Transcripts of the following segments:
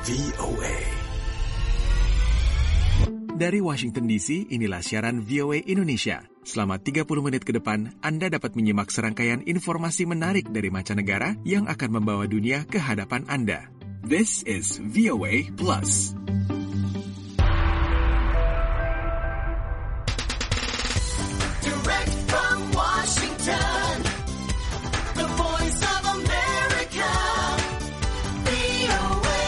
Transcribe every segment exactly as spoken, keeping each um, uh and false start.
V O A. Dari Washington D C, inilah siaran V O A Indonesia. Selama tiga puluh menit ke depan, Anda dapat menyimak serangkaian informasi menarik dari mancanegara yang akan membawa dunia ke hadapan Anda. This is V O A Plus. Direct from Washington, the voice of America, V O A.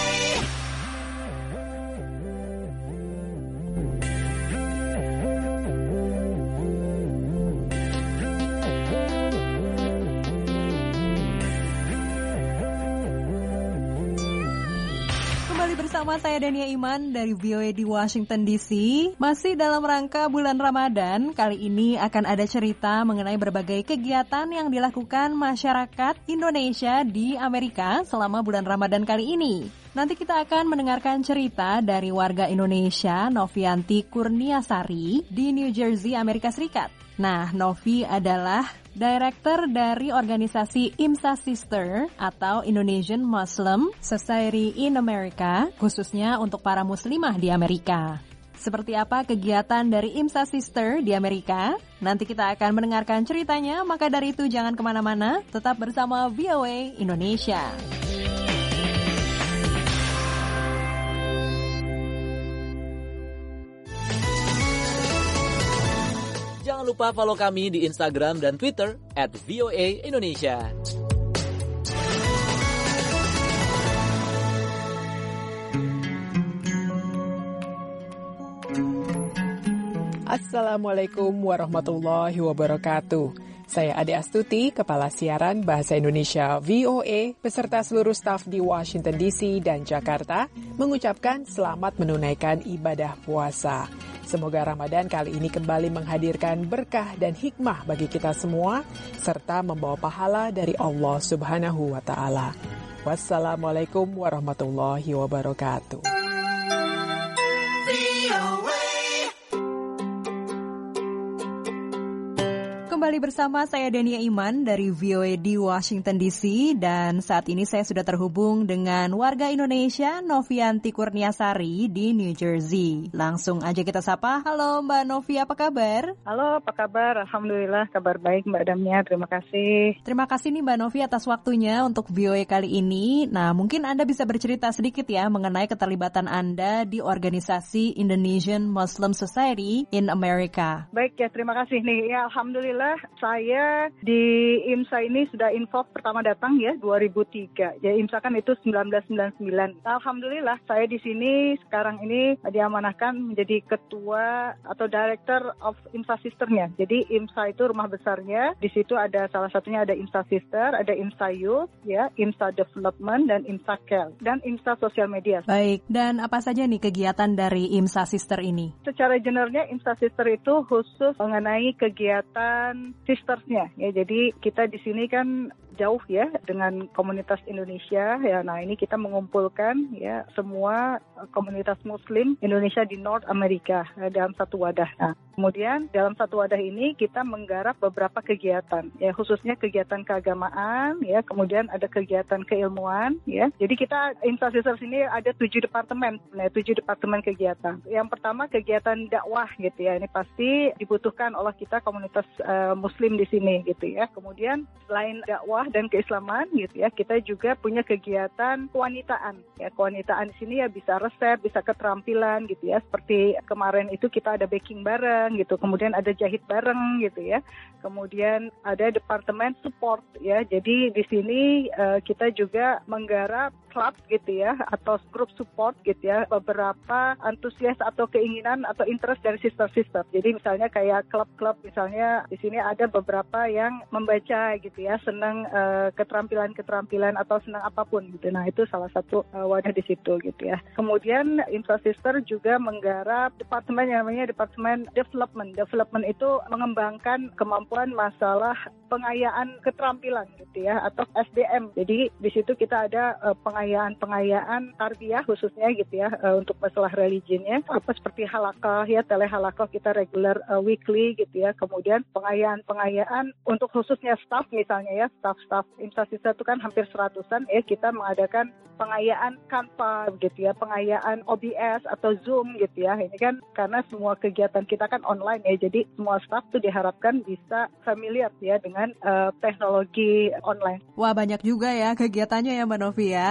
Kembali bersama saya Dania Iman dari V O A di Washington D C. Masih dalam rangka bulan Ramadan, kali ini akan ada cerita mengenai berbagai kegiatan yang dilakukan masyarakat Indonesia di Amerika selama bulan Ramadan kali ini. Nanti kita akan mendengarkan cerita dari warga Indonesia Novianti Kurniasari di New Jersey, Amerika Serikat. Nah, Novi adalah Director dari organisasi IMSA Sister atau Indonesian Muslim Society in America, khususnya untuk para muslimah di Amerika. Seperti apa kegiatan dari IMSA Sister di Amerika? Nanti kita akan mendengarkan ceritanya, maka dari itu jangan kemana-mana, tetap bersama V O A Indonesia. Jangan lupa follow kami di Instagram dan Twitter at V O A Indonesia. Assalamualaikum warahmatullahi wabarakatuh. Saya Ade Astuti, Kepala Siaran Bahasa Indonesia V O A, beserta seluruh staf di Washington D C dan Jakarta, mengucapkan selamat menunaikan ibadah puasa. Semoga Ramadan kali ini kembali menghadirkan berkah dan hikmah bagi kita semua, serta membawa pahala dari Allah Subhanahu wa Ta'ala. Wassalamualaikum warahmatullahi wabarakatuh. Kembali bersama saya Dania Iman dari V O A di Washington D C, dan saat ini saya sudah terhubung dengan warga Indonesia Novianti Kurniasari di New Jersey. Langsung aja kita sapa. Halo Mbak Novi, apa kabar? Halo, apa kabar? Alhamdulillah, kabar baik Mbak Damia, terima kasih. Terima kasih nih Mbak Novi atas waktunya untuk V O A kali ini. Nah, mungkin Anda bisa bercerita sedikit ya mengenai keterlibatan Anda di organisasi Indonesian Muslim Society in America. Baik ya, terima kasih nih. Ya, Alhamdulillah saya di IMSA ini sudah involve pertama datang ya dua ribu tiga. Ya IMSA kan itu sembilan belas sembilan puluh sembilan. Alhamdulillah saya di sini sekarang ini diamanahkan menjadi ketua atau director of IMSA Sisternya. Jadi IMSA itu rumah besarnya. Di situ ada salah satunya ada IMSA Sister, ada IMSA Youth, ya, IMSA Development dan IMSA Care dan IMSA Social Media. Baik, dan apa saja nih kegiatan dari IMSA Sister ini? Secara generalnya IMSA Sister itu khusus mengenai kegiatan sistersnya ya. Jadi kita di sini kan jauh ya dengan komunitas Indonesia ya. Nah, ini kita mengumpulkan ya semua komunitas muslim Indonesia di North America ya, dalam satu wadah. Nah, kemudian dalam satu wadah ini kita menggarap beberapa kegiatan ya, khususnya kegiatan keagamaan ya, kemudian ada kegiatan keilmuan ya. Jadi kita IMSA Sisters ini ada tujuh departemen, nah, tujuh departemen kegiatan. Yang pertama kegiatan dakwah gitu ya. Ini pasti dibutuhkan oleh kita komunitas uh, muslim di sini gitu ya. Kemudian selain dakwah dan keislaman gitu ya, kita juga punya kegiatan kewanitaan ya. Kewanitaan di sini ya bisa resep, bisa keterampilan gitu ya. Seperti kemarin itu kita ada baking bareng gitu, kemudian ada jahit bareng gitu ya. Kemudian ada departemen support ya. Jadi di sini uh, kita juga menggarap klub gitu ya, atau grup support gitu ya, beberapa antusias atau keinginan atau interest dari sister-sister. Jadi misalnya kayak klub-klub, misalnya di sini ada beberapa yang membaca gitu ya, senang uh, keterampilan-keterampilan atau senang apapun gitu. Nah, itu salah satu uh, wadah di situ gitu ya. Kemudian IMSA Sister juga menggarap departemen yang namanya departemen development. Development itu mengembangkan kemampuan masalah pengayaan keterampilan gitu ya, atau S D M. Jadi di situ kita ada uh, pengayaan-pengayaan tarbiyah khususnya gitu ya, uh, untuk masalah religinya, apa seperti halakah ya, telehalakah kita regular uh, weekly gitu ya. Kemudian pengayaan-pengayaan untuk khususnya staff misalnya ya, staff staf IMSA Sister itu kan hampir seratusan ya, kita mengadakan pengayaan Canva gitu ya, pengayaan O B S atau Zoom gitu ya. Ini kan karena semua kegiatan kita kan online ya, jadi semua staf tuh diharapkan bisa familiar ya dengan uh, teknologi online. Wah, banyak juga ya kegiatannya ya Mbak Novi ya.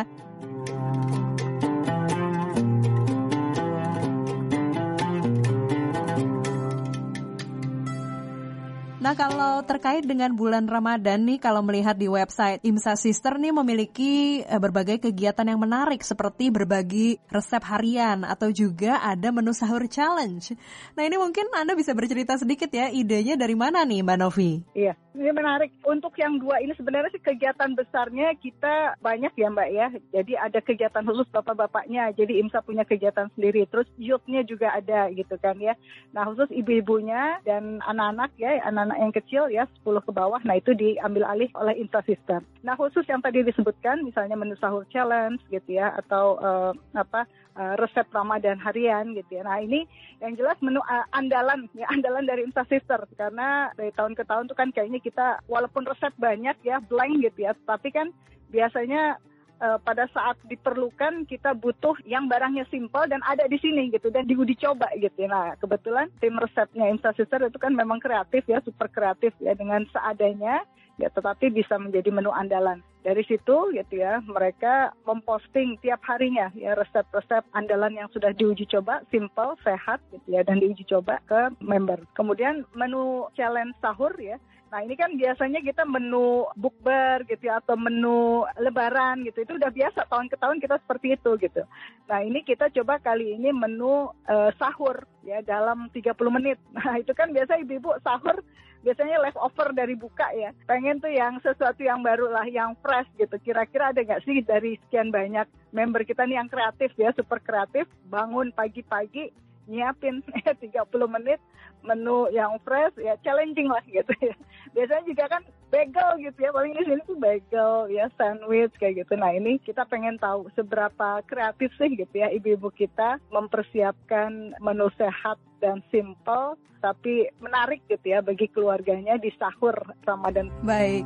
Nah, kalau terkait dengan bulan Ramadan nih, kalau melihat di website IMSA Sister nih memiliki eh, berbagai kegiatan yang menarik seperti berbagi resep harian atau juga ada menu sahur challenge. Nah, ini mungkin Anda bisa bercerita sedikit ya, idenya dari mana nih Mbak Novi? Iya, ini menarik. Untuk yang dua ini sebenarnya sih kegiatan besarnya kita banyak ya Mbak ya. Jadi ada kegiatan khusus bapak-bapaknya, jadi IMSA punya kegiatan sendiri. Terus youth-nya juga ada gitu kan ya. Nah, khusus ibu-ibunya dan anak-anak ya, anak-anak yang kecil ya sepuluh ke bawah, nah itu diambil alih oleh IMSA Sister. Nah, khusus yang tadi disebutkan misalnya menu sahur challenge gitu ya, atau uh, apa uh, resep Ramadan harian gitu ya. Nah, ini yang jelas menu uh, andalan ya, andalan dari IMSA Sister, karena dari tahun ke tahun tuh kan kayaknya kita walaupun resep banyak ya blank gitu ya, tapi kan biasanya Uh, pada saat diperlukan kita butuh yang barangnya simpel dan ada di sini gitu dan diuji coba gitu. Nah, kebetulan tim resepnya IMSA Sister itu kan memang kreatif ya, super kreatif ya, dengan seadanya ya, tetapi bisa menjadi menu andalan. Dari situ gitu ya, mereka memposting tiap harinya ya resep-resep andalan yang sudah diuji coba, simple, sehat gitu ya, dan diuji coba ke member. Kemudian menu challenge sahur ya. Nah, ini kan biasanya kita menu bukber gitu ya, atau menu lebaran gitu. Itu udah biasa, tahun ke tahun kita seperti itu gitu. Nah, ini kita coba kali ini menu uh, sahur ya dalam tiga puluh menit. Nah, itu kan biasa ibu-ibu sahur biasanya leftover dari buka ya. Pengen tuh yang sesuatu yang baru lah, yang fresh gitu. Kira-kira ada nggak sih dari sekian banyak member kita nih yang kreatif ya, super kreatif, bangun pagi-pagi, nyiapin tiga puluh menit menu yang fresh ya, challenging lah gitu ya. Biasanya juga kan bagel gitu ya, paling di sini tuh bagel ya, sandwich kayak gitu. Nah, ini kita pengen tahu seberapa kreatif sih gitu ya ibu-ibu kita mempersiapkan menu sehat dan simple tapi menarik gitu ya bagi keluarganya di sahur Ramadan. Baik.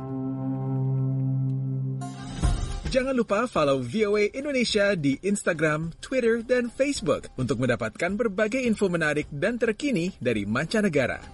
Jangan lupa follow V O A Indonesia di Instagram, Twitter, dan Facebook untuk mendapatkan berbagai info menarik dan terkini dari mancanegara.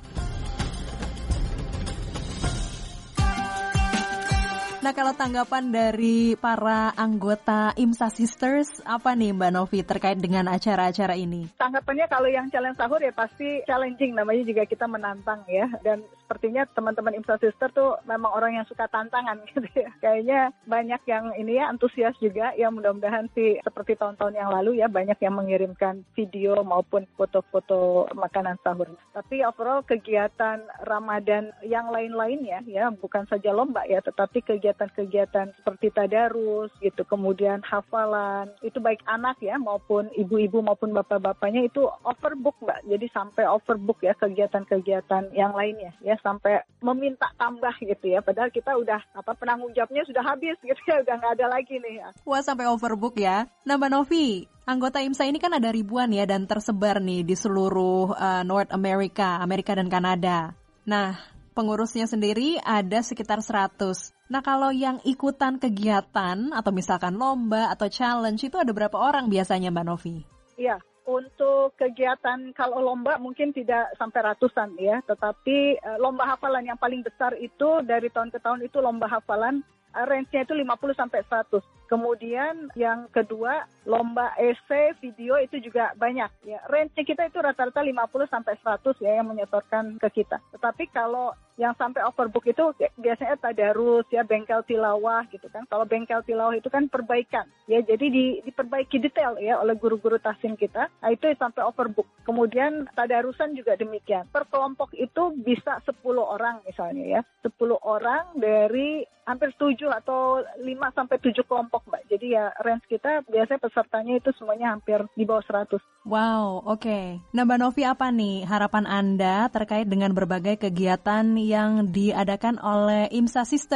Nah, kalau tanggapan dari para anggota IMSA Sisters, apa nih Mbak Novi terkait dengan acara-acara ini? Tanggapannya kalau yang challenge sahur ya pasti challenging, namanya juga kita menantang ya. Dan sepertinya teman-teman IMSA Sister tuh memang orang yang suka tantangan gitu ya. Kayaknya banyak yang ini ya antusias juga ya, mudah-mudahan sih seperti tahun-tahun yang lalu ya, banyak yang mengirimkan video maupun foto-foto makanan sahur. Tapi overall kegiatan Ramadan yang lain-lainnya ya, bukan saja lomba ya, tetapi kegiatan kegiatan seperti tadarus gitu, kemudian hafalan, itu baik anak ya maupun ibu-ibu maupun bapak-bapaknya itu overbook Mbak. Jadi sampai overbook ya kegiatan-kegiatan yang lainnya ya, sampai meminta tambah gitu ya. Padahal kita udah apa penanggung jawabnya sudah habis gitu ya, udah nggak ada lagi nih. Wah, sampai overbook ya. Nah, Mbak Novi, anggota IMSA ini kan ada ribuan ya dan tersebar nih di seluruh uh, North America, Amerika dan Kanada. Nah, pengurusnya sendiri ada sekitar seratus. Nah, kalau yang ikutan kegiatan atau misalkan lomba atau challenge itu ada berapa orang biasanya Mbak Novi? Iya, untuk kegiatan kalau lomba mungkin tidak sampai ratusan ya, tetapi uh, lomba hafalan yang paling besar itu dari tahun ke tahun itu lomba hafalan, uh, range-nya itu lima puluh sampai seratus. Kemudian yang kedua, lomba esai, video itu juga banyak ya. Range-nya kita itu rata-rata lima puluh sampai seratus ya yang menyetorkan ke kita. Tetapi kalau yang sampai overbook itu biasanya tadarus ya, bengkel tilawah gitu kan. Kalau bengkel tilawah itu kan perbaikan ya, jadi di, diperbaiki detail ya oleh guru-guru tahsin kita. Nah, itu sampai overbook. Kemudian tadarusan juga demikian. Per kelompok itu bisa sepuluh orang misalnya ya. sepuluh orang dari hampir tujuh atau lima sampai tujuh kelompok Mbak. Jadi ya range kita biasanya pesertanya itu semuanya hampir di bawah seratus. Wow, oke. Okay. Nah, Mbak Novi, apa nih harapan Anda terkait dengan berbagai kegiatan yang diadakan oleh IMSA Sister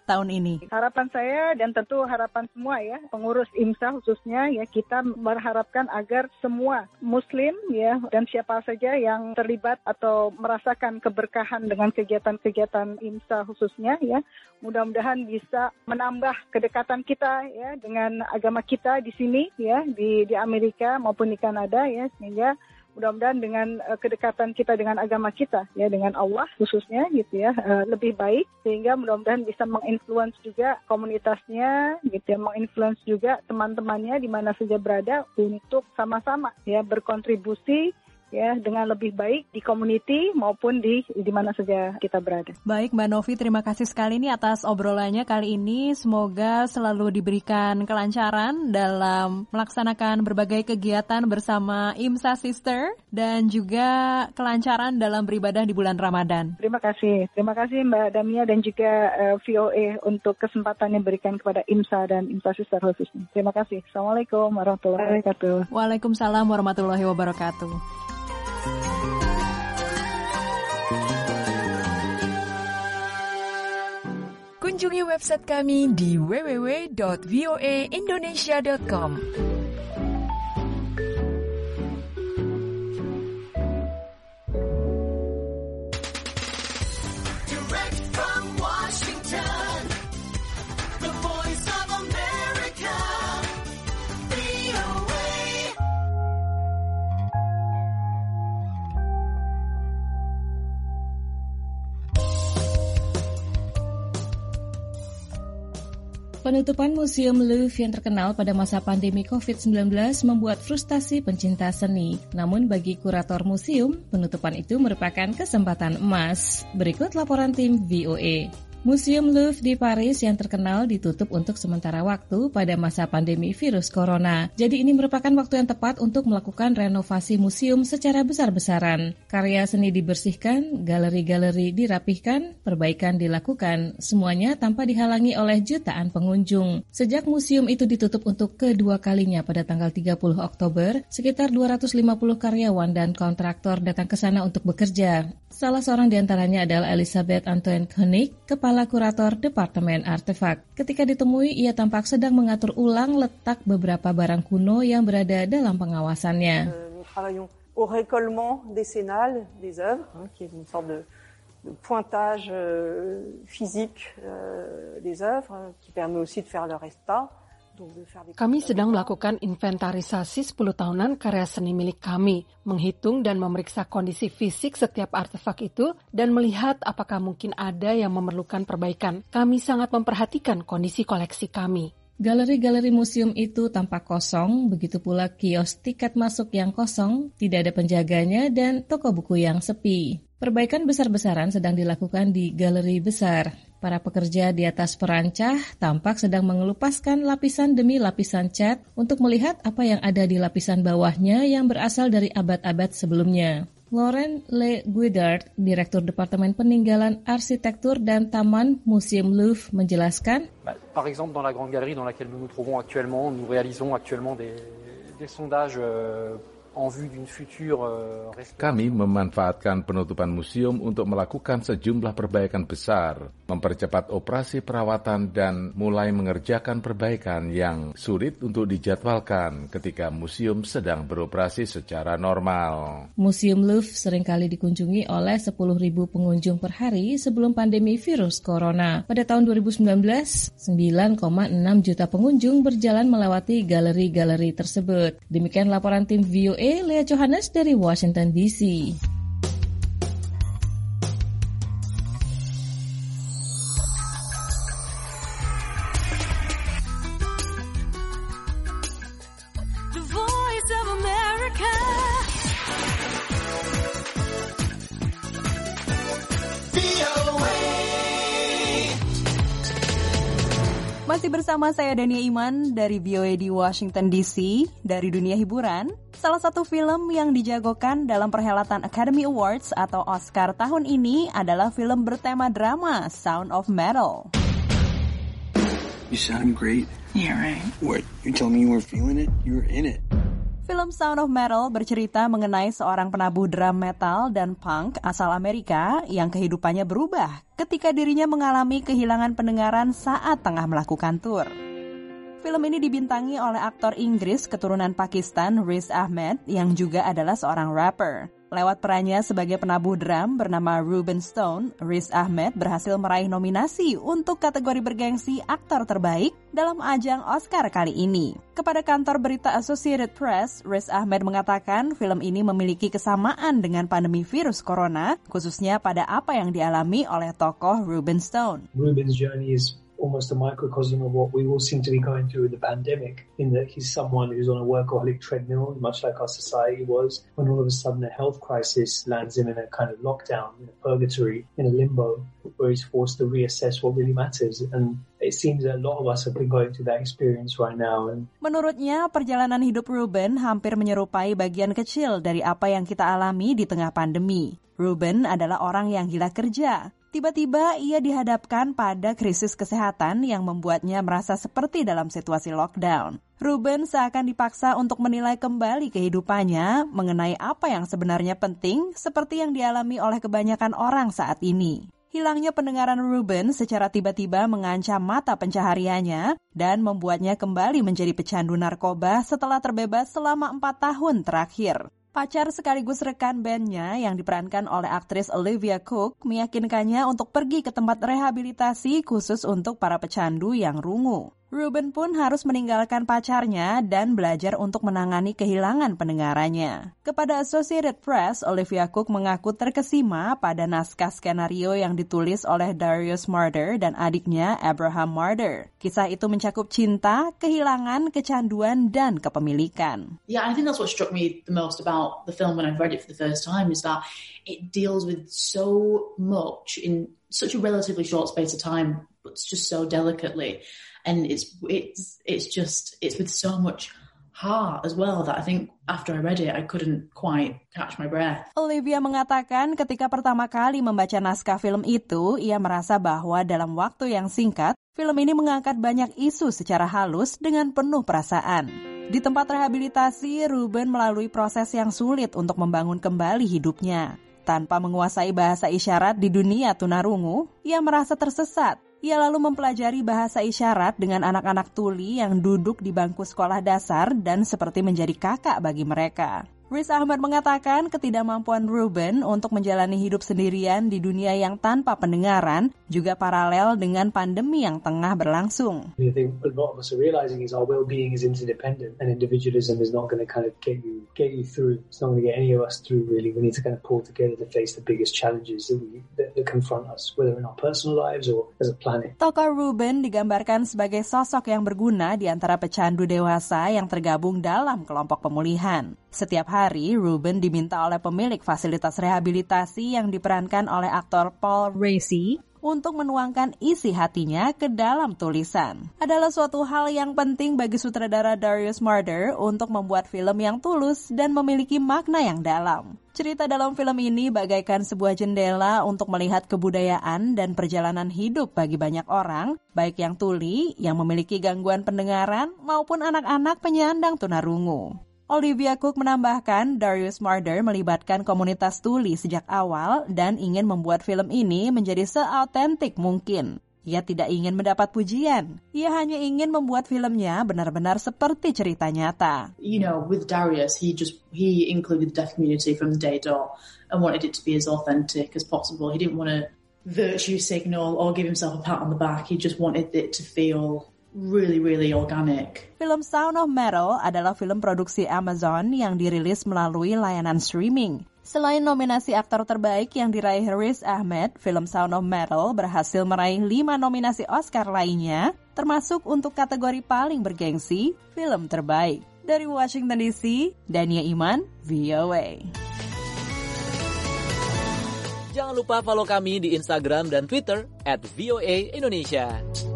tahun ini? Harapan saya dan tentu harapan semua ya, pengurus IMSA khususnya ya, kita berharapkan agar semua Muslim ya dan siapa saja yang terlibat atau merasakan keberkahan dengan kegiatan-kegiatan IMSA khususnya ya, mudah-mudahan bisa menambah kedekatan kita ya dengan agama kita di sini ya, di di Amerika maupun di Kanada ya, sehingga mudah-mudahan dengan uh, kedekatan kita dengan agama kita ya, dengan Allah khususnya gitu ya, uh, lebih baik, sehingga mudah-mudahan bisa menginfluence juga komunitasnya gitu ya, menginfluence juga teman-temannya di mana saja berada untuk sama-sama ya berkontribusi ya dengan lebih baik di community maupun di di mana saja kita berada. Baik Mbak Novi, terima kasih sekali nih atas obrolannya kali ini. Semoga selalu diberikan kelancaran dalam melaksanakan berbagai kegiatan bersama IMSA Sister dan juga kelancaran dalam beribadah di bulan Ramadan. Terima kasih. Terima kasih Mbak Damia dan juga uh, V O A untuk kesempatan yang diberikan kepada IMSA dan IMSA Sister khususnya. Terima kasih. Assalamualaikum warahmatullahi wabarakatuh. Waalaikumsalam warahmatullahi wabarakatuh. Kunjungi website kami di w w w dot v o a indonesia dot com. Direct from Washington, the voice of America, V O A. Penutupan Museum Louvre yang terkenal pada masa pandemi covid sembilan belas membuat frustasi pencinta seni. Namun bagi kurator museum, penutupan itu merupakan kesempatan emas. Berikut laporan tim V O A. Museum Louvre di Paris yang terkenal ditutup untuk sementara waktu pada masa pandemi virus corona. Jadi ini merupakan waktu yang tepat untuk melakukan renovasi museum secara besar-besaran. Karya seni dibersihkan, galeri-galeri dirapihkan, perbaikan dilakukan, semuanya tanpa dihalangi oleh jutaan pengunjung. Sejak museum itu ditutup untuk kedua kalinya pada tanggal tiga puluh Oktober, sekitar dua ratus lima puluh karyawan dan kontraktor datang ke sana untuk bekerja. Salah seorang diantaranya adalah Elisabeth Antoine Koenig, kepala kurator Departemen Artefak. Ketika ditemui, ia tampak sedang mengatur ulang letak beberapa barang kuno yang berada dalam pengawasannya. Nous travaillons au récollement décennal des œuvres, hein, qui est une sorte de, de pointage euh, physique euh, des œuvres, qui permet aussi de faire leur état. Kami sedang melakukan inventarisasi sepuluh tahunan karya seni milik kami, menghitung dan memeriksa kondisi fisik setiap artefak itu, dan melihat apakah mungkin ada yang memerlukan perbaikan. Kami sangat memperhatikan kondisi koleksi kami. Galeri-galeri museum itu tampak kosong, begitu pula kios tiket masuk yang kosong, tidak ada penjaganya, dan toko buku yang sepi. Perbaikan besar-besaran sedang dilakukan di galeri besar. Para pekerja di atas perancah tampak sedang mengelupaskan lapisan demi lapisan cat untuk melihat apa yang ada di lapisan bawahnya yang berasal dari abad-abad sebelumnya. Laurent Le Guidard, Direktur Departemen Peninggalan Arsitektur dan Taman Museum Louvre menjelaskan, Par exemple, dans la grande galerie dans laquelle nous nous trouvons actuellement, nous réalisons actuellement des, des sondages euh, en vue d'une future euh, Kami memanfaatkan penutupan museum untuk melakukan sejumlah perbaikan besar, mempercepat operasi perawatan dan mulai mengerjakan perbaikan yang sulit untuk dijadwalkan ketika museum sedang beroperasi secara normal. Museum Louvre seringkali dikunjungi oleh sepuluh ribu pengunjung per hari sebelum pandemi virus corona. Pada tahun dua ribu sembilan belas, sembilan koma enam juta pengunjung berjalan melewati galeri-galeri tersebut. Demikian laporan tim V O A, Lea Johannes dari Washington D C. The voice of America, V O A. Masih bersama saya Dania Iman dari V O A di Washington D C. Dari dunia hiburan, salah satu film yang dijagokan dalam perhelatan Academy Awards atau Oscar tahun ini adalah film bertema drama, Sound of Metal. You sound great. Yeah, right. What? You told me you were feeling it? You were in it. Film Sound of Metal bercerita mengenai seorang penabuh drum metal dan punk asal Amerika yang kehidupannya berubah ketika dirinya mengalami kehilangan pendengaran saat tengah melakukan tur. Film ini dibintangi oleh aktor Inggris keturunan Pakistan Riz Ahmed yang juga adalah seorang rapper. Lewat perannya sebagai penabuh drum bernama Ruben Stone, Riz Ahmed berhasil meraih nominasi untuk kategori bergengsi aktor terbaik dalam ajang Oscar kali ini. Kepada kantor berita Associated Press, Riz Ahmed mengatakan film ini memiliki kesamaan dengan pandemi virus corona, khususnya pada apa yang dialami oleh tokoh Ruben Stone. Ruben's journey is almost a microcosm of what we all seem to be going through in the pandemic, in that he's someone who's on a workaholic treadmill, much like our society was, when all of a sudden a health crisis lands him in a kind of lockdown, in a purgatory, in a limbo, where he's forced to reassess what really matters. And it seems that a lot of us have been going through that experience right now. And menurutnya, perjalanan hidup Ruben hampir menyerupai bagian kecil dari apa yang kita alami di tengah pandemi. Ruben adalah orang yang gila kerja. Tiba-tiba ia dihadapkan pada krisis kesehatan yang membuatnya merasa seperti dalam situasi lockdown. Ruben seakan dipaksa untuk menilai kembali kehidupannya mengenai apa yang sebenarnya penting seperti yang dialami oleh kebanyakan orang saat ini. Hilangnya pendengaran Ruben secara tiba-tiba mengancam mata pencahariannya dan membuatnya kembali menjadi pecandu narkoba setelah terbebas selama empat tahun terakhir. Pacar sekaligus rekan bandnya yang diperankan oleh aktris Olivia Cooke meyakinkannya untuk pergi ke tempat rehabilitasi khusus untuk para pecandu yang rungu. Ruben pun harus meninggalkan pacarnya dan belajar untuk menangani kehilangan pendengarannya. Kepada Associated Press, Olivia Cooke mengaku terkesima pada naskah skenario yang ditulis oleh Darius Marder dan adiknya Abraham Marder. Kisah itu mencakup cinta, kehilangan, kecanduan, dan kepemilikan. Yeah, I think that's what struck me the most about the film when I read it for the first time is that it deals with so much in such a relatively short space of time, but just so delicately. And it's it's it's just it's with so much heart as well that I think after I read it I couldn't quite catch my breath. Olivia mengatakan ketika pertama kali membaca naskah film itu, ia merasa bahwa dalam waktu yang singkat, film ini mengangkat banyak isu secara halus dengan penuh perasaan. Di tempat rehabilitasi, Ruben melalui proses yang sulit untuk membangun kembali hidupnya. Tanpa menguasai bahasa isyarat di dunia tunarungu, ia merasa tersesat. Ia lalu mempelajari bahasa isyarat dengan anak-anak tuli yang duduk di bangku sekolah dasar dan seperti menjadi kakak bagi mereka. Riz Ahmed mengatakan ketidakmampuan Ruben untuk menjalani hidup sendirian di dunia yang tanpa pendengaran juga paralel dengan pandemi yang tengah berlangsung. I think a lot of us are realizing is our well-being is interdependent, and individualism is not going to kind of get you get you through. It's not going to get any of us through. Really, we need to kind of pull together to face the biggest challenges that we that, that confront us, whether in our personal lives or as a planet. Tokoh Ruben digambarkan sebagai sosok yang berguna di antara pecandu dewasa yang tergabung dalam kelompok pemulihan. Setiap hari, Ruben diminta oleh pemilik fasilitas rehabilitasi yang diperankan oleh aktor Paul Raci untuk menuangkan isi hatinya ke dalam tulisan. Adalah suatu hal yang penting bagi sutradara Darius Marder untuk membuat film yang tulus dan memiliki makna yang dalam. Cerita dalam film ini bagaikan sebuah jendela untuk melihat kebudayaan dan perjalanan hidup bagi banyak orang, baik yang tuli, yang memiliki gangguan pendengaran, maupun anak-anak penyandang tunarungu. Olivia Cooke menambahkan, Darius Marder melibatkan komunitas tuli sejak awal dan ingin membuat film ini menjadi seautentik mungkin. Ia tidak ingin mendapat pujian. Ia hanya ingin membuat filmnya benar-benar seperti cerita nyata. You know, with Darius, he just he included the deaf community from the day dot and wanted it to be as authentic as possible. He didn't want to virtue signal or give himself a pat on the back. He just wanted it to feel really, really organic. Film Sound of Metal adalah film produksi Amazon yang dirilis melalui layanan streaming. Selain nominasi aktor terbaik yang diraih Riz Ahmed, film Sound of Metal berhasil meraih lima nominasi Oscar lainnya, termasuk untuk kategori paling bergengsi, film terbaik. Dari Washington D C, Dania Iman, V O A. Jangan lupa follow kami di Instagram dan Twitter at V O A Indonesia.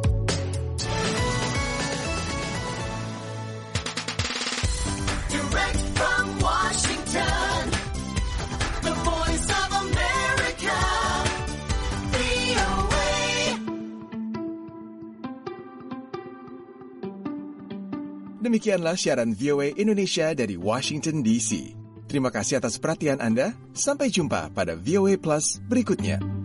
Direct from Washington, the voice of America, V O A. Demikianlah siaran V O A Indonesia dari Washington D C. Terima kasih atas perhatian Anda. Sampai jumpa pada V O A Plus berikutnya.